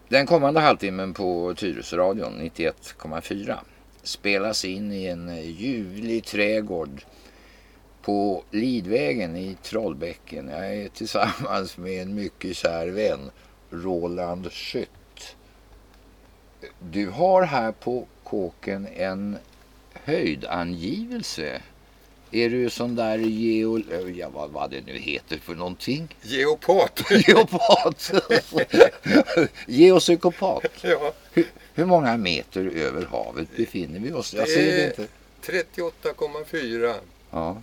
Den kommande halvtimmen på Tyresöradion 91,4 spelas in i en ljuvlig trädgård på Lidvägen i Trollbäcken. Jag är tillsammans med en mycket kär vän, Roland Schütt. Du har här på kåken en höjdangivelse. Är du sån där vad det nu heter för någonting? Geopat. Geopat. Geopsykopat. Ja. Hur många meter över havet befinner vi oss? Jag ser det inte. 38,4 ja.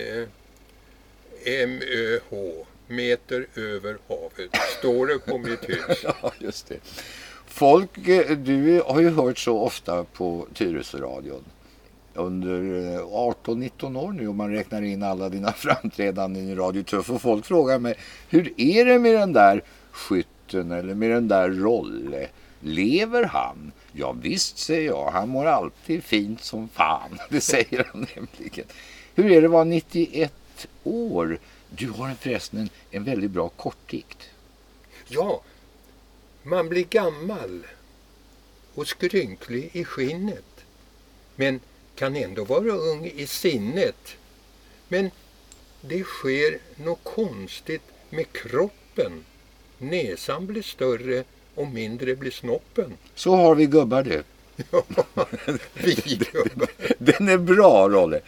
MÖH, meter över havet, står det på mitt hus. Ja, just det. Folk, du har ju hört så ofta på Tyresöradion under 18-19 år nu, om man räknar in alla dina framträdanden i Radio Tuff, och folk frågar mig, hur är det med den där skytten eller med den där Rolle? Lever han? Ja visst, säger jag, han mår alltid fint som fan. Det säger han nämligen. Hur är det att vara 91 år? Du har förresten en väldigt bra kortdikt. Ja, man blir gammal och skrynklig i skinnet, men kan ändå vara ung i sinnet. Men det sker något konstigt med kroppen. Näsan blir större och mindre blir snoppen. Så har vi gubbar det. Ja, vi gubbar. Den är bra, Rolle.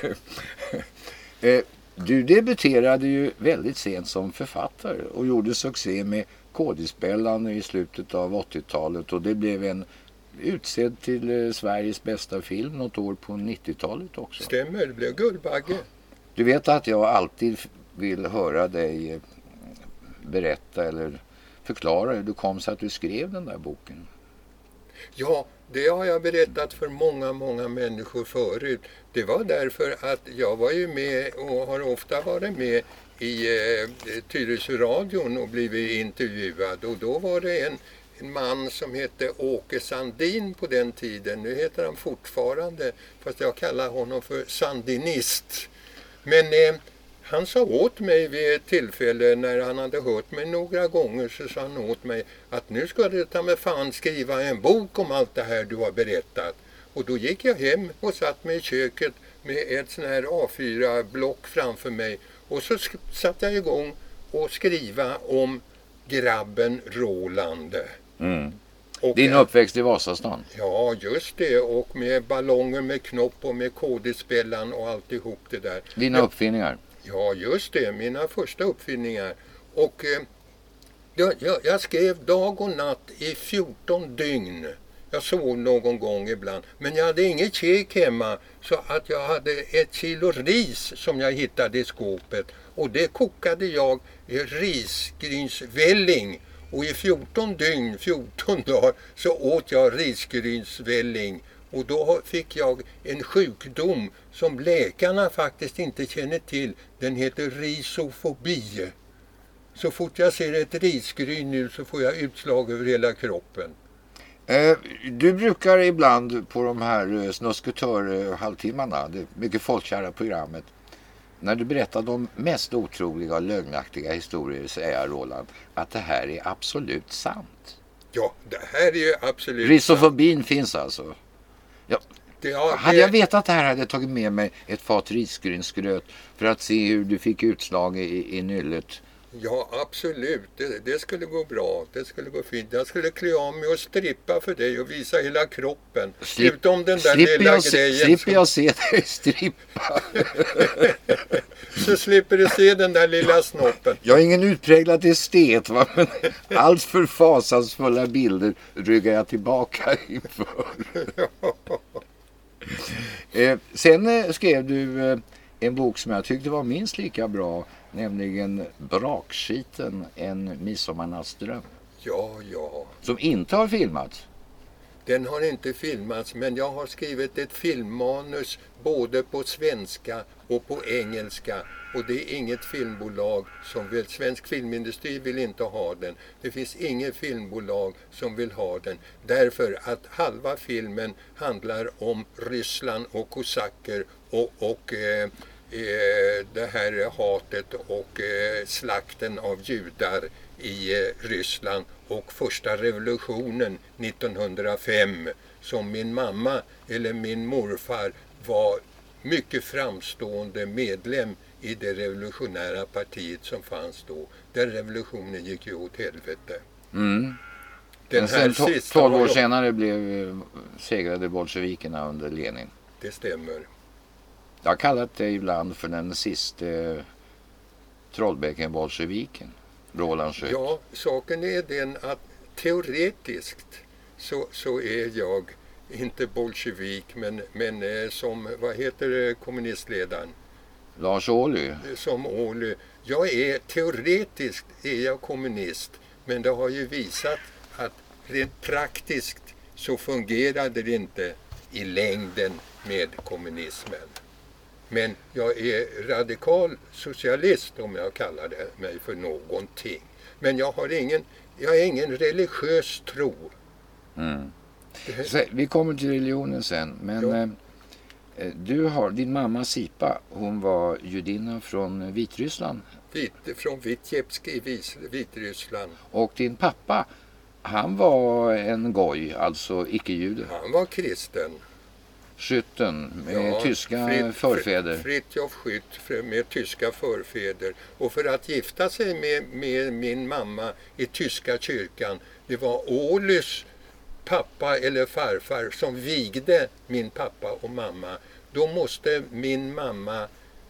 Du debuterade ju väldigt sent som författare och gjorde succé med Kodisspelaren i slutet av 80-talet, och det blev en utsedd till Sveriges bästa film något år på 90-talet också. Stämmer, det blev Guldbagge. Du vet att jag alltid vill höra dig berätta eller förklara hur du kom så att du skrev den där boken. Ja, det har jag berättat för många människor förut. Det var därför att jag var ju med och har ofta varit med i Tyresöradion och blivit intervjuad. Och då var det en man som hette Åke Sandin på den tiden. Nu heter han fortfarande, fast jag kallar honom för Sandinist. Men han sa åt mig vid ett tillfälle när han hade hört mig några gånger, så sa han åt mig att nu ska du ta med fan skriva en bok om allt det här du har berättat. Och då gick jag hem och satt mig i köket med ett sån här A4-block framför mig. Och så satt jag igång och skriva om grabben Roland. Mm. Din uppväxt i Vasastan? Ja, just det. Och med ballonger med knopp och med kodespelaren och alltihop det där. Dina uppfinningar? Ja, just det. Mina första uppfinningar. Och jag skrev dag och natt i 14 dygn. Jag sov någon gång ibland. Men jag hade inget käk hemma, så att jag hade 1 kilo ris som jag hittade i skåpet. Och det kokade jag i risgrynsvälling. Och i 14 dygn, 14 dagar, så åt jag risgrynsvälling. Och då fick jag en sjukdom som läkarna faktiskt inte känner till. Den heter risofobi. Så fort jag ser ett risgryn nu så får jag utslag över hela kroppen. Du brukar ibland på de här snuskutör-halvtimmarna, det mycket folkkära programmet, när du berättar de mest otroliga och lögnaktiga historier, säger Roland att det här är absolut sant. Ja, det här är ju absolut risofobin sant. Finns alltså. Ja, hade jag vetat det här hade jag tagit med mig ett fat risgrynsgröt för att se hur du fick utslag i nyllet. Ja, absolut. Det skulle gå bra. Det skulle gå fint. Jag skulle klä av mig och strippa för dig och visa hela kroppen. Utom den där lilla grejen. Slipper jag se dig strippa? Så slipper du se den där lilla snoppen. Jag är ingen utpräglad estet, va? Men allt för fasansfulla bilder ryggar jag tillbaka inför. Sen skrev du en bok som jag tyckte var minst lika bra, nämligen Brakskiten, en midsommarnattsdröm. Ja. Som inte har filmats. Den har inte filmats, men jag har skrivit ett filmmanus både på svenska och på engelska. Och det är inget filmbolag som vill, svensk filmindustri vill inte ha den. Det finns inget filmbolag som vill ha den. Därför att halva filmen handlar om Ryssland och kosacker och det här hatet och slakten av judar i Ryssland och första revolutionen 1905 som min mamma eller min morfar var mycket framstående medlem i det revolutionära partiet som fanns då. Den revolutionen gick ju åt helvete. Mm. Men sen 12 år senare segrade bolsjevikerna under Lenin. Det stämmer. Jag har kallat det ibland för den sista Trollbäcken-bolsjeviken, Roland Schött. Ja, saken är den att teoretiskt så är jag inte bolsjevik men som, vad heter kommunistledaren? Lars Ohly. Som Ohly. Teoretiskt är jag kommunist, men det har ju visat att rent praktiskt så fungerade det inte i längden med kommunismen. Men jag är radikal socialist om jag kallar mig för någonting. Men jag har ingen religiös tro. Mm. Vi kommer till religionen sen, men din mamma Sipa, hon var judinna från Vitryssland. Från Vitebsk i Vitryssland. Och din pappa, han var en goj, alltså icke-jude. Han var kristen. Skytten med tyska förfäder. Fritjof Skytt med tyska förfäder. Och för att gifta sig med min mamma i tyska kyrkan, det var Ålys pappa eller farfar som vigde min pappa och mamma. Då måste min mamma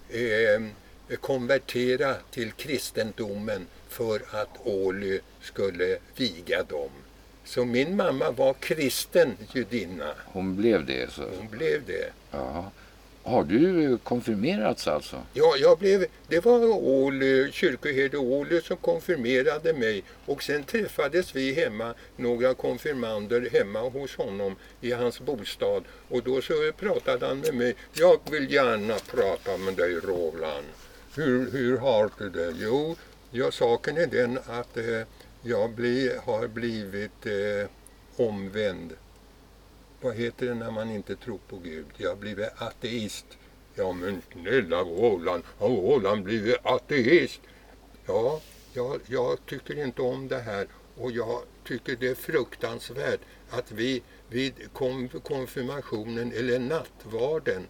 konvertera till kristendomen för att Åly skulle viga dem. Så min mamma var kristen judinna. Hon blev det? Så. Hon blev det. Ja. Har du konfirmerats alltså? Ja, det var kyrkoherde Åly som konfirmerade mig. Och sen träffades vi hemma, några konfirmander hemma hos honom i hans bostad. Och då så pratade han med mig. Jag vill gärna prata med dig, Roland. Hur har du det? Jo, saken är den att jag har blivit omvänd. Vad heter det när man inte tror på Gud? Jag har blivit ateist. Ja, men snälla Roland, har Roland blivit ateist? Ja, jag tycker inte om det här. Och jag tycker det är fruktansvärt att vi vid konfirmationen eller nattvarden,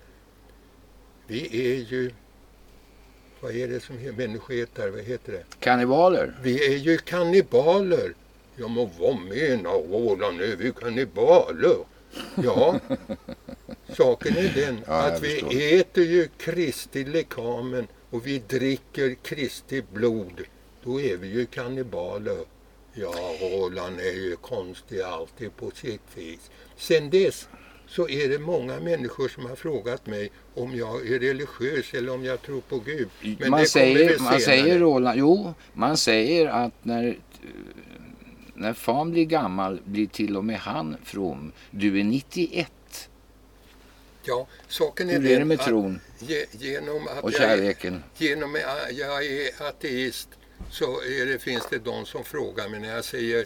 vi är ju, vad är det som människoätare, vad heter det? Kannibaler. Vi är ju kannibaler. Ja, men vad menar Roland? Är vi kannibaler? Ja, saken är den att vi äter ju Kristi lekamen och vi dricker Kristi blod. Då är vi ju kannibaler. Ja, Roland är ju konstig alltid på sitt vis. Sen dess så är det många människor som har frågat mig om jag är religiös eller om jag tror på Gud. Men man säger Roland, man säger att när fan blir gammal blir till och med han from. Du är 91. Ja, saken är hur är det med tron genom att och kärleken? Genom att jag är ateist så finns det de som frågar mig när jag säger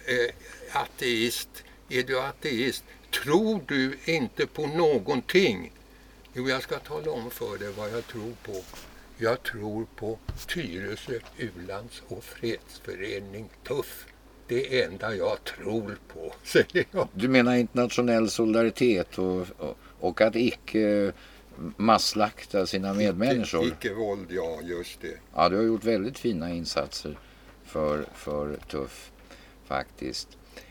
ateist. Är du ateist? Tror du inte på någonting? Jo, jag ska tala om för dig vad jag tror på. Jag tror på Tyresö U-lands- och fredsförening TUFF. Det enda jag tror på, säger jag. Du menar internationell solidaritet och att icke masslakta sina medmänniskor? Icke våld, ja, just det. Ja, du har gjort väldigt fina insatser för TUFF, faktiskt.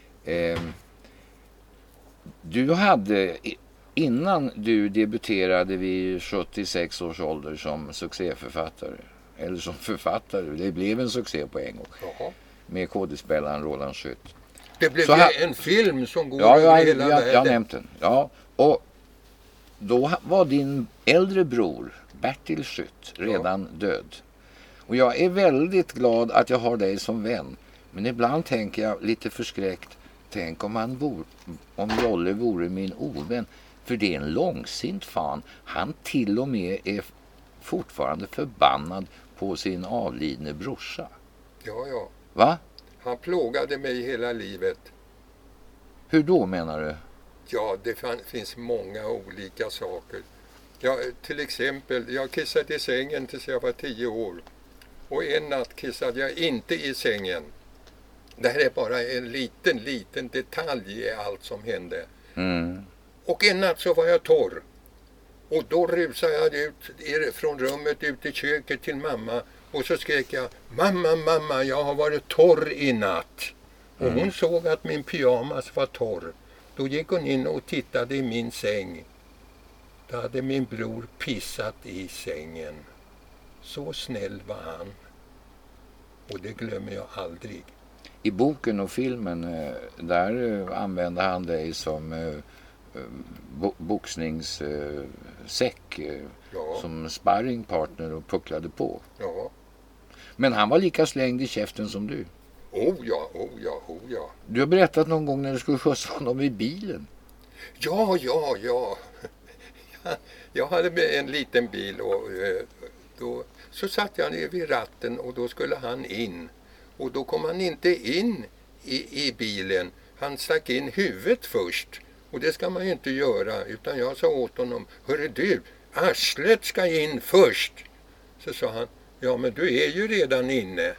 Du hade, innan du debuterade vid 76 års ålder som succéförfattare, eller som författare, det blev en succé på en gång. Jaha. Med kodespelaren Roland Schött. Det blev en film som går över hela världen. Jag har nämnt den. Ja, och då var din äldre bror Bertil Schött redan död. Och jag är väldigt glad att jag har dig som vän. Men ibland tänker jag lite förskräckt. Tänk om Jolle vore min ovän. För det är en långsint fan. Han till och med är fortfarande förbannad på sin avlidne brorsa. Ja. Va? Han plågade mig hela livet. Hur då menar du? Ja, det finns många olika saker. Ja, till exempel, jag kissade i sängen tills jag var 10 år. Och en natt kissade jag inte i sängen. Det här är bara en liten detalj i allt som hände. Mm. Och en natt så var jag torr. Och då rusade jag ut från rummet ut i köket till mamma. Och så skrek jag, mamma, jag har varit torr i natt. Och hon såg att min pyjamas var torr. Då gick hon in och tittade i min säng. Då hade min bror pissat i sängen. Så snäll var han. Och det glömmer jag aldrig. I boken och filmen, där använde han dig som boxningssäck, som sparringpartner och pucklade på. Ja. Men han var lika slängd i käften som du. Oh ja. Du har berättat någon gång när du skulle skjutsa honom i bilen. Ja. Jag hade en liten bil och då så satt jag ner vid ratten och då skulle han in. Och då kom han inte in i bilen. Han stack in huvudet först. Och det ska man ju inte göra. Utan jag sa åt honom, hörru du, arslet ska in först. Så sa han, ja men du är ju redan inne.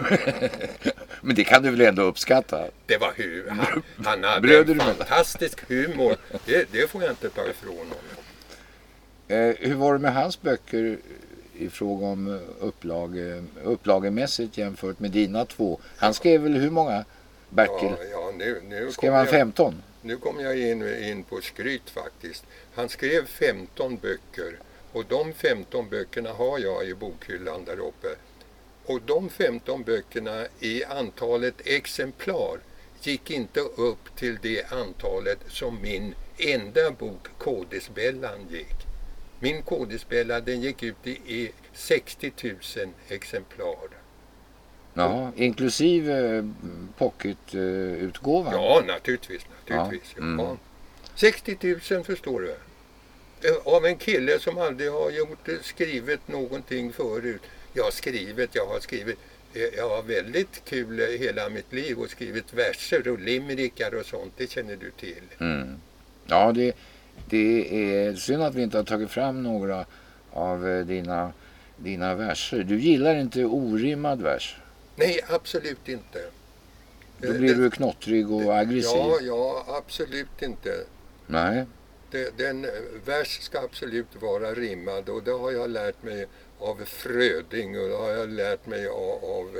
Men det kan du väl ändå uppskatta? Det var han hade en fantastisk humor. Det får jag inte ta ifrån honom. Hur var det med hans böcker i fråga om upplagemässigt jämfört med dina 2? Han skrev väl hur många böcker? Ja, nu skrev han 15? Nu kom jag in på skryt faktiskt. Han skrev 15 böcker och de 15 böckerna har jag i bokhyllan där uppe. Och de 15 böckerna i antalet exemplar gick inte upp till det antalet som min enda bok Kodisbellan gick. Min Kodisbella den gick ut i 60 000 exemplar. Ja, inklusive pocketutgåvan. Ja, naturligtvis. Ja. 60 000 förstår du. Av en kille som aldrig har skrivit någonting förut. Jag har skrivit. Jag har väldigt kul hela mitt liv och skrivit verser och limerickar och sånt. Det känner du till. Mm. Ja, det är synd att vi inte har tagit fram några av dina verser. Du gillar inte orimmad vers? Nej, absolut inte. Då blir du knottrig och aggressiv. Ja, absolut inte. Nej. Den vers ska absolut vara rimmad och det har jag lärt mig av Fröding och det har jag lärt mig av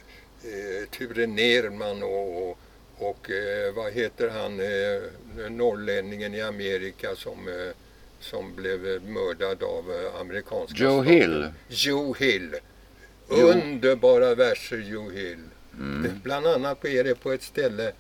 Ture Nerman och vad heter han, norrlänningen i Amerika som blev mördad av amerikanska Joe stater. Hill. Joe Hill. Underbara verser Joe Hill. Bland annat är det på ett ställe.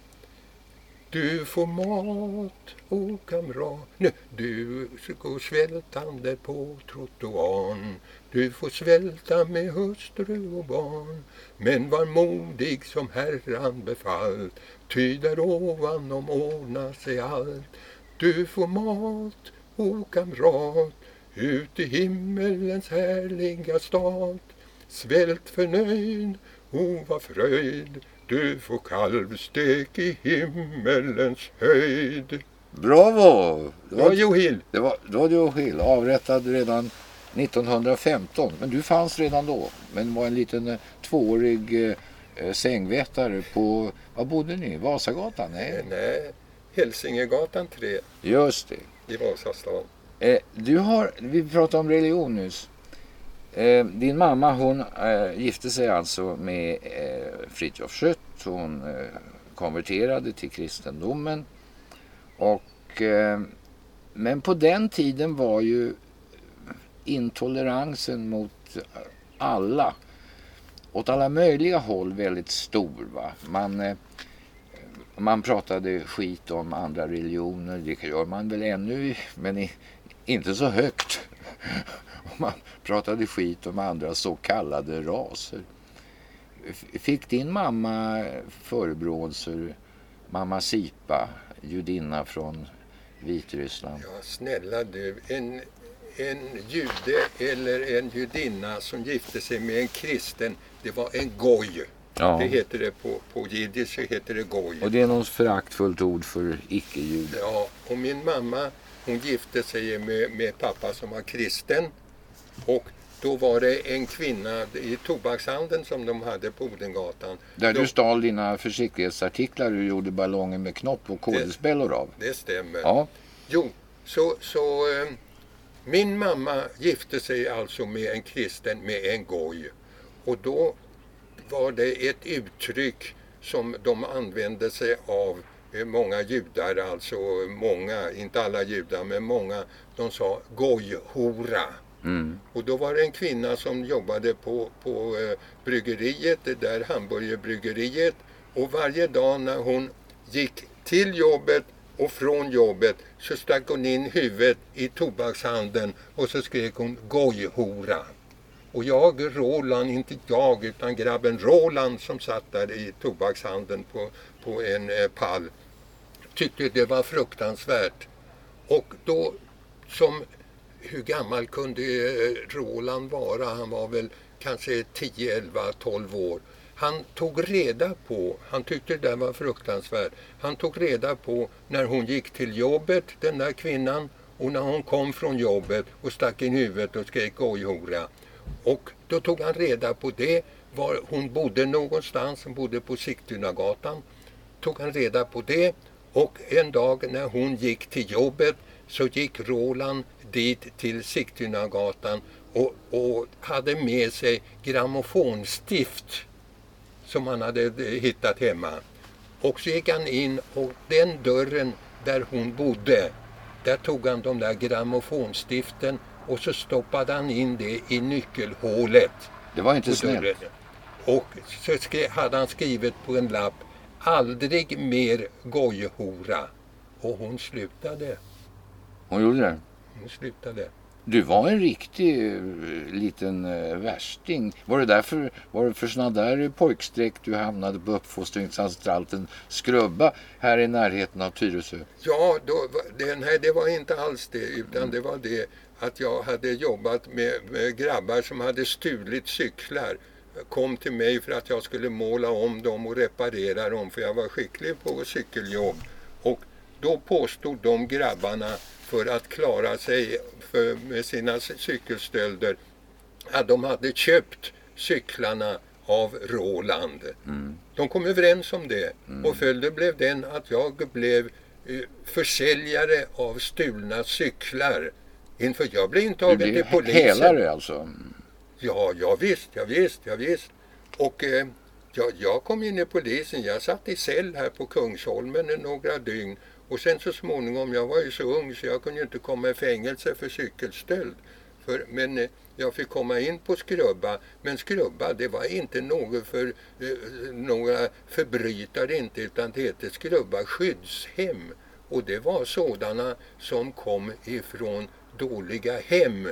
Du får mat, kamrat. Du går svältande på trottoaren. Du får svälta med hustru och barn. Men var modig som Herran befallt. Ty där ovanom ordnar sig allt. Du får mat, kamrat. Ut i himmelens härliga stad. Svält förnöjd, vad fröjd. Du får kalvstek i himmelens höjd. Bravo! Det var Joe Hill. Det var Joe Hill, avrättad redan 1915. Men du fanns redan då. Men var en liten 2-årig sängvätare på, vad bodde ni? Vasagatan? Nej, Hälsingegatan 3. Just det. I Vasastan. Vi pratade om religion nyss. Din mamma hon gifte sig alltså med Fridtjof Schött. Hon konverterade till kristendomen. Men på den tiden var ju intoleransen mot alla åt alla möjliga håll väldigt stor. Va? Man pratade skit om andra religioner. Det gör man väl ännu, men inte så högt. Man pratade skit om andra så kallade raser. Fick din mamma förebråelser? Mamma Sipa, judinna från Vitryssland. Ja, snälla du. En jude eller en judinna som gifte sig med en kristen, det var en goj. Ja. Det heter det på jiddisch, heter det goj. Och det är något föraktfullt ord för icke-jude. Ja, och min mamma, hon gifte sig med pappa som var kristen. Och då var det en kvinna i tobakshandeln som de hade på Odengatan. Där du stal dina försiktighetsartiklar, du gjorde ballonger med knopp och kodespelor av. Det stämmer. Ja. Jo, så min mamma gifte sig alltså med en kristen, med en goj. Och då var det ett uttryck som de använde sig av, många judar, alltså många, inte alla judar men många, de sa gojhora. Och då var det en kvinna som jobbade på bryggeriet, det där hamburgerbryggeriet, och varje dag när hon gick till jobbet och från jobbet så stack hon in huvudet i tobakshandeln och så skrek hon gojhora. Och jag, Roland, inte jag utan grabben Roland som satt där i tobakshandeln på en pall, tyckte det var fruktansvärt. Och då, som hur gammal kunde Roland vara? Han var väl kanske 10, 11, 12 år. Han tog reda på, han tyckte det var fruktansvärt, han tog reda på när hon gick till jobbet, den där kvinnan, och när hon kom från jobbet och stack in huvudet och skrek gojhora. Och då tog han reda på det, var hon bodde någonstans, hon bodde på Sigtunagatan. Tog han reda på det, och en dag när hon gick till jobbet så gick Roland dit till Sigtunagatan och hade med sig grammofonstift som han hade hittat hemma. Och så gick han in, och den dörren där hon bodde, där tog han de där grammofonstiften och så stoppade han in det i nyckelhålet. Det var inte snällt. Och så hade han skrivit på en lapp: aldrig mer gojhora. Och hon slutade. Hon gjorde det? Hon slutade. Du var en riktig liten värsting. Var det för såna där pojkstreck du hamnade på uppfostringsanstalten Skrubba här i närheten av Tyresö? Ja, det var inte alls det, utan det var det att jag hade jobbat med grabbar som hade stulit cyklar. Kom till mig för att jag skulle måla om dem och reparera dem, för jag var skicklig på cykeljobb. Och då påstod de grabbarna, för att klara sig med sina cykelstölder, att de hade köpt cyklarna av Roland. De kom överens om det, och följden blev den att jag blev försäljare av stulna cyklar. Inför jag blev intagen till polisen. Hälare alltså? Ja, visst. Och jag kom in i polisen, jag satt i cell här på Kungsholmen några dygn. Och sen så småningom, jag var ju så ung så jag kunde inte komma i fängelse för cykelstöld. Men jag fick komma in på Skrubba. Men Skrubba, det var inte något för några förbrytare inte, utan det hette Skrubba skyddshem. Och det var sådana som kom ifrån dåliga hem.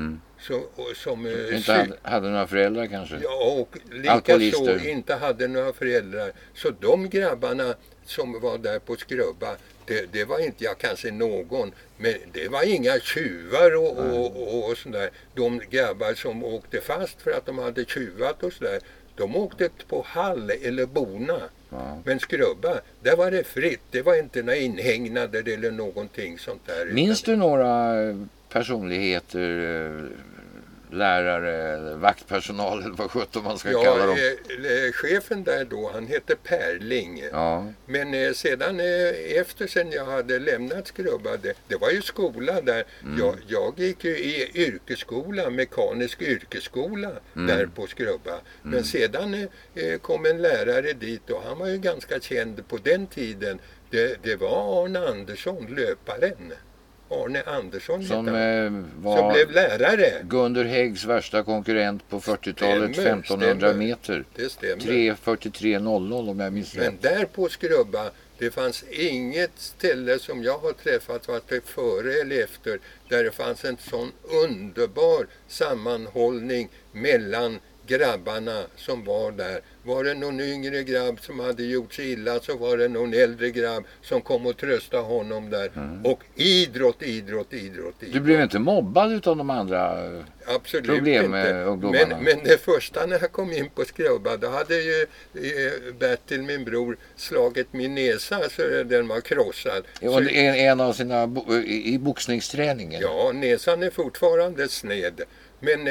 Inte hade några föräldrar kanske? Ja, och likaså inte hade några föräldrar. Så de grabbarna som var där på Skrubba, det var inte jag kanske någon, men det var inga tjuvar och sådär. De grabbar som åkte fast för att de hade tjuvat och sådär, de åkte på Hall eller Bona. Ja. Men Skrubba, där var det fritt. Det var inte några inhägnader eller någonting sånt där. Minns du några personligheter, lärare, vaktpersonal eller vad sjutton man ska kalla dem? Chefen där då, han hette Perling. Ja. Men sedan sen jag hade lämnat Skrubba, det var ju skola där. Jag gick ju i yrkesskola, mekanisk yrkesskola där på Skrubba. Men sedan kom en lärare dit, och han var ju ganska känd på den tiden. Det var Arne Andersson, löparen. Arne Andersson som blev lärare. Gunder Häggs värsta konkurrent på 40-talet, 1500 meter. Det stämmer. 3:43:00 om jag minns rätt. Men där på Skrubba, det fanns inget ställe som jag har träffat, vare sig före eller efter, där det fanns en sån underbar sammanhållning mellan grabbarna som var där. Var det någon yngre grabb som hade gjort sig illa, så var det någon äldre grabb som kom och tröstade honom där. Och idrott. Du blev inte mobbad utav de andra? Absolut problem med inte. ungdomarna? Men det första när jag kom in på Skrubba, då hade ju Bertil, min bror, slagit min näsa så den var krossad. Det var en av sina i boxningsträningen? Ja, näsan är fortfarande sned. Men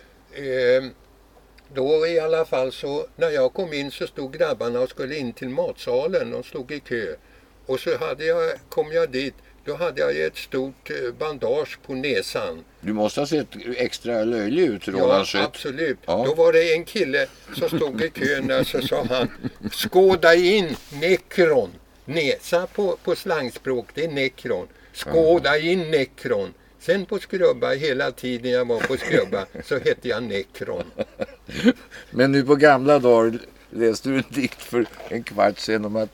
då i alla fall så, när jag kom in så stod grabbarna och skulle in till matsalen. De stod i kö. Och så kom jag dit. Då hade jag ett stort bandage på näsan. Du måste ha sett extra löjlig ut, Roland Schött. Ja, absolut. Ja. Då var det en kille som stod i kön där, så sa han: skåda in nekron. Näsa på slangspråk, det är nekron. Skåda in nekron. Sen på Skrubba, hela tiden jag var på Skrubba, så hette jag Nekron. Men nu på gamla dagar läste du en dikt för en kvart sedan om att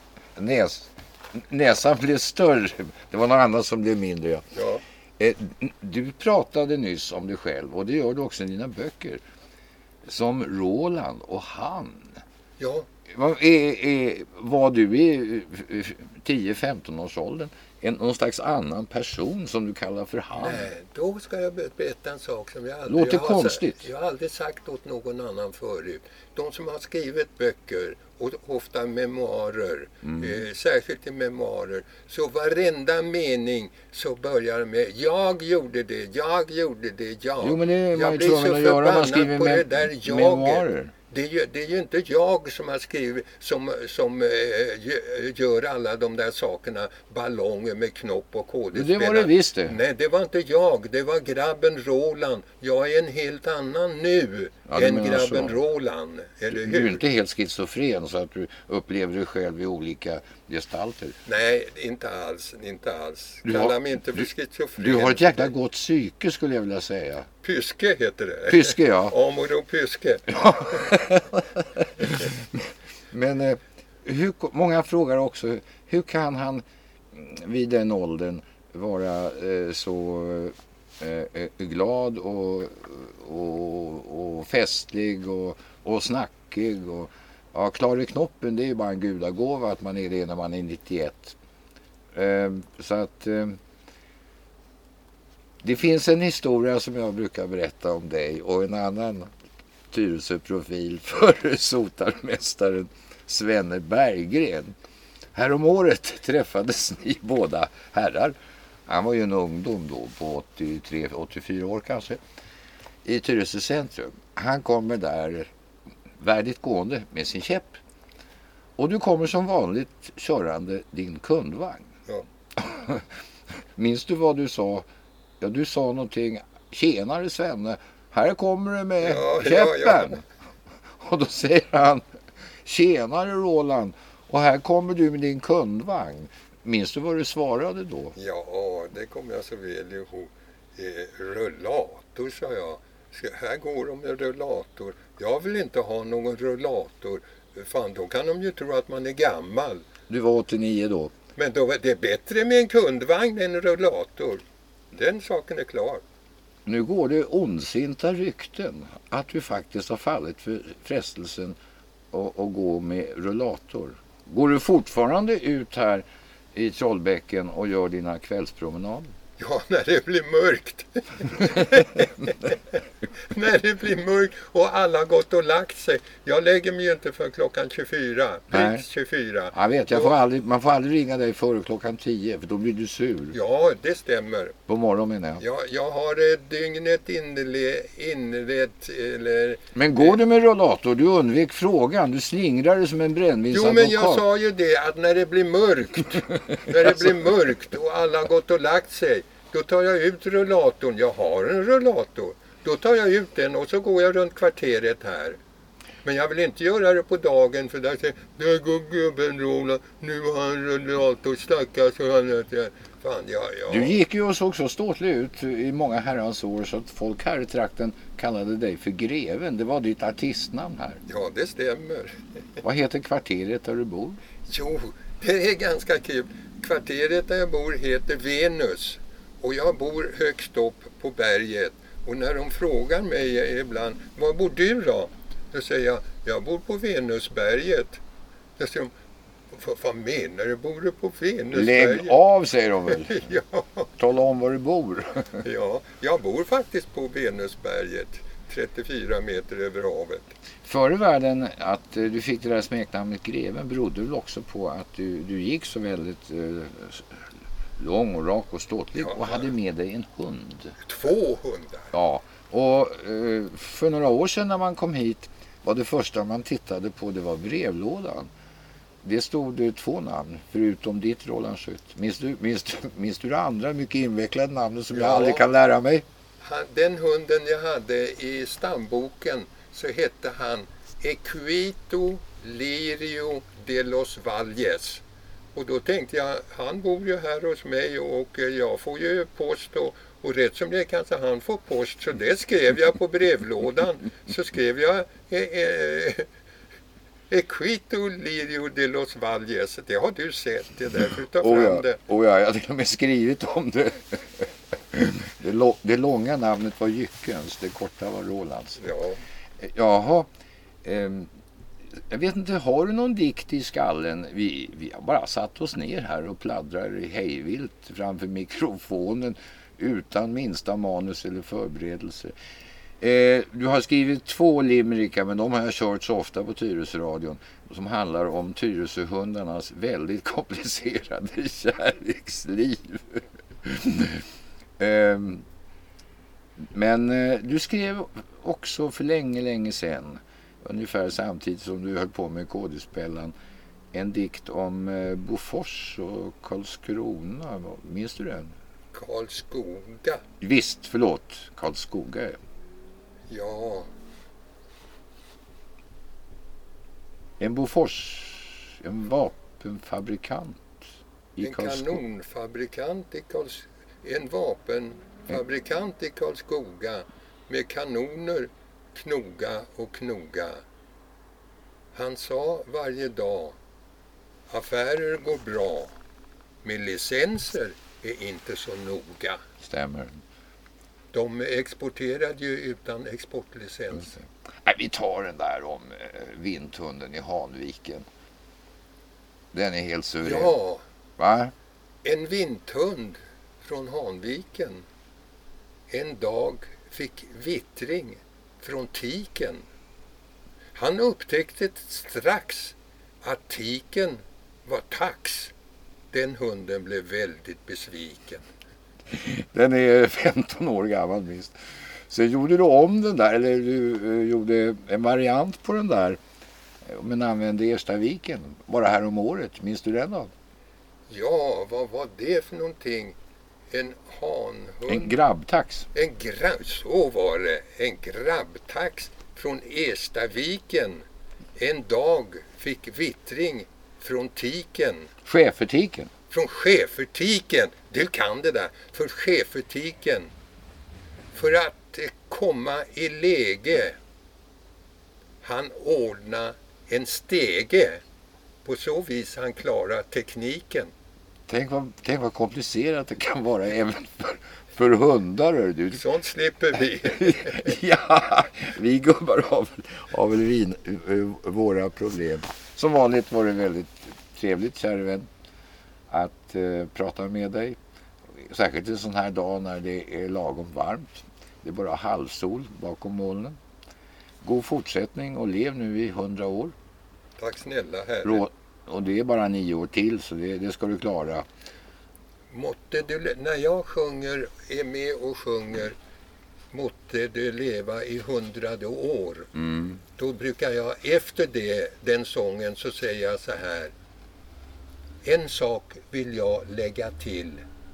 näsan blev större. Det var något annat som blev mindre. Ja. Du pratade nyss om dig själv, och det gör du också i dina böcker, som Roland och han. Ja. Var du i 10-15 års åldern någon slags annan person som du kallar för han? Nej, då ska jag berätta en sak som jag aldrig... Låter konstigt. Jag har aldrig sagt åt någon annan förut. De som har skrivit böcker, och ofta memoarer, särskilt i memoarer, så varenda mening så börjar med jag gjorde det. Jo, men det är jag man blir tvungen så att göra om man förbannad skriver på det där jaget. memoarer. Det är ju inte jag som har skrivit som gör alla de där sakerna, ballonger med knopp och kodespelare. Det var det visst det. Nej, det var inte jag. Det var grabben Roland. Jag är en helt annan nu än grabben Roland. Eller hur? Du är inte helt schizofren så att du upplever dig själv i olika gestalter. Nej, inte alls. Kalla mig inte för schizofren. Du har ett jäkla gott psyke, skulle jag vilja säga. Pyske heter det. Pyske, ja. Amor och Pyske. Ja. Men många frågar också, hur kan han vid den åldern vara så glad och festlig och snackig och klar i knoppen? Det är ju bara en gudagåva att man är det när man är 91. Så att det finns en historia som jag brukar berätta om dig och en annan Tyresöprofil för sotarmästaren Svenne Berggren. Härom året träffades ni båda herrar. Han var ju en ungdom då på 83-84 år kanske. I Tyresö centrum. Han kommer där värdigt gående med sin käpp. Och du kommer som vanligt körande din kundvagn. Ja. Minns du vad du sa? Ja, du sa någonting. Tjenare Svenne, här kommer du med käppen. Ja. Och då säger han, tjenare Roland, och här kommer du med din kundvagn. Minns du vad du svarade då? Ja, det kommer jag så väl ihåg. Rullator, sa jag. Här går de med rullator. Jag vill inte ha någon rullator. Fan, då kan de ju tro att man är gammal. Du var 89 då. Men då är det bättre med en kundvagn än en rullator. Den saken är klar. Nu går det ondsinta rykten att du faktiskt har fallit för frestelsen att gå med rullator. Går du fortfarande ut här i Trollbäcken och gör dina kvällspromenader? Ja, när det blir mörkt. När det blir mörkt och alla har gått och lagt sig. Jag lägger mig ju inte för klockan 24. Prick 24. Jag vet, man får aldrig ringa dig före klockan 10 för då blir du sur. Ja, det stämmer. På morgonen menar jag. Jag har dygnet inrett eller... Men går du med rullator? Du undvek frågan. Du slingrade som en brännvinsadvokat. Jo, men jag sa ju det att när det blir mörkt. När det blir mörkt och alla har gått och lagt sig. Då tar jag ut rullatorn. Jag har en rullator. Då tar jag ut den och så går jag runt kvarteret här. Men jag vill inte göra det på dagen för där säger där går gubben Roland. Nu har han rullator. Stackars och han... Fan, ja. Du gick ju och såg så ståtlig ut i många herrans år så att folk här i trakten kallade dig för greven. Det var ditt artistnamn här. Ja, det stämmer. Vad heter kvarteret där du bor? Jo, det är ganska kul. Kvarteret där jag bor heter Venus. Och jag bor högst upp på berget. Och när de frågar mig ibland, var bor du då? Då säger jag bor på Venusberget. Då säger de, vad menar du, bor du på Venusberget? Lägg av, säger de väl. Ja. Tala om var du bor. Ja, jag bor faktiskt på Venusberget, 34 meter över havet. Förr i världen att du fick det där smeknamnet Greven berodde väl också på att du gick så väldigt lång och rak och ståtlig och hade med dig en hund. 2 hundar. Ja, och för några år sedan när man kom hit var det första man tittade på, det var brevlådan. Det stod 2 namn, förutom ditt, Roland Schütt. Minns du det andra mycket invecklade namnet som jag aldrig kan lära mig? Den hunden jag hade i stamboken så hette han Equito Lirio de los Valles. Och då tänkte jag, han bor ju här hos mig och jag får ju post och rätt som det kanske han får post. Så det skrev jag på brevlådan. Så skrev jag Equito Lirio de los Valles. Det har du sett, det där för att ta fram det. Ja, jag har till och med skrivit om det. Det långa namnet var Jyckens, det korta var Rolands. Ja. Jaha, jag vet inte, har du någon dikt i skallen? Vi har bara satt oss ner här och pladdrar hejvilt framför mikrofonen utan minsta manus eller förberedelse. Du har skrivit 2 limerickar, men de har jag kört så ofta på Tyresöradion, som handlar om Tyresöhundarnas väldigt komplicerade kärleksliv. Men du skrev också för länge sedan, ungefär samtidigt som du höll på med Kodespelaren, en dikt om Bofors och Karlskrona. Minns du den? Karlskoga. Visst, förlåt. Karlskoga. Ja. En Bofors, en vapenfabrikant i Karlskoga. En kanonfabrikant i Karlskoga. En vapenfabrikant i Karlskoga med kanoner knoga och knoga. Han sa varje dag, affärer går bra, med licenser är inte så noga. Stämmer. De exporterade ju utan exportlicens. Nej, vi tar den där om vinthunden i Hanviken. Den är helt suverän. Ja, va? En vinthund från Hanviken en dag fick vittring från tiken. Han upptäckte strax att tiken var tax. Den hunden blev väldigt besviken. Den är 15 år gammal minst. Så gjorde du om den där, eller du gjorde en variant på den där, men använde Erstaviken bara här om året. Minns du den då? Ja, vad var det för någonting? En hanhund. En grabbtax. Så var det. En grabbtax från Erstaviken. En dag fick vittring från tiken. Schäfertiken. Från schäfertiken. Du kan det där. För schäfertiken. För att komma i läge. Han ordna en stege. På så vis han klarar tekniken. Tänk vad komplicerat det kan vara även för hundar. Du. Sånt slipper vi. Ja, vi gubbar har väl våra problem. Som vanligt var det väldigt trevligt, kära vän, att prata med dig. Särskilt en sån här dag när det är lagom varmt. Det är bara halvsol bakom molnen. God fortsättning och lev nu i 100 år. Tack snälla herre. Och det är bara 9 år till, så det ska du klara. Måtte du, när jag är med och sjunger måtte du leva i 100 år. Då brukar jag efter den sången så säger jag så här. En sak vill jag lägga till.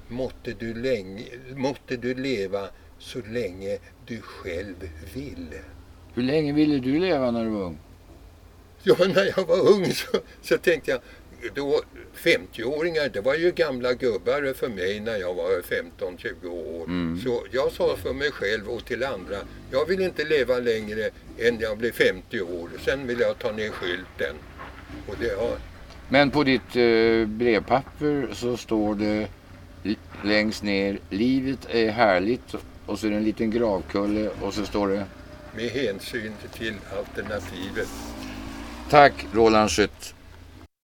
Måtte du leva så länge du själv vill. Hur länge ville du leva när du var ung? Ja, när jag var ung så tänkte jag, då 50-åringar, det var ju gamla gubbar för mig när jag var 15-20 år. Så jag sa för mig själv och till andra, jag vill inte leva längre än jag blir 50 år. Sen vill jag ta ner skylten. Och det har... Men på ditt brevpapper så står det längst ner, livet är härligt, och så är det en liten gravkulle och så står det... med hänsyn till alternativet. Tack Roland Schütt.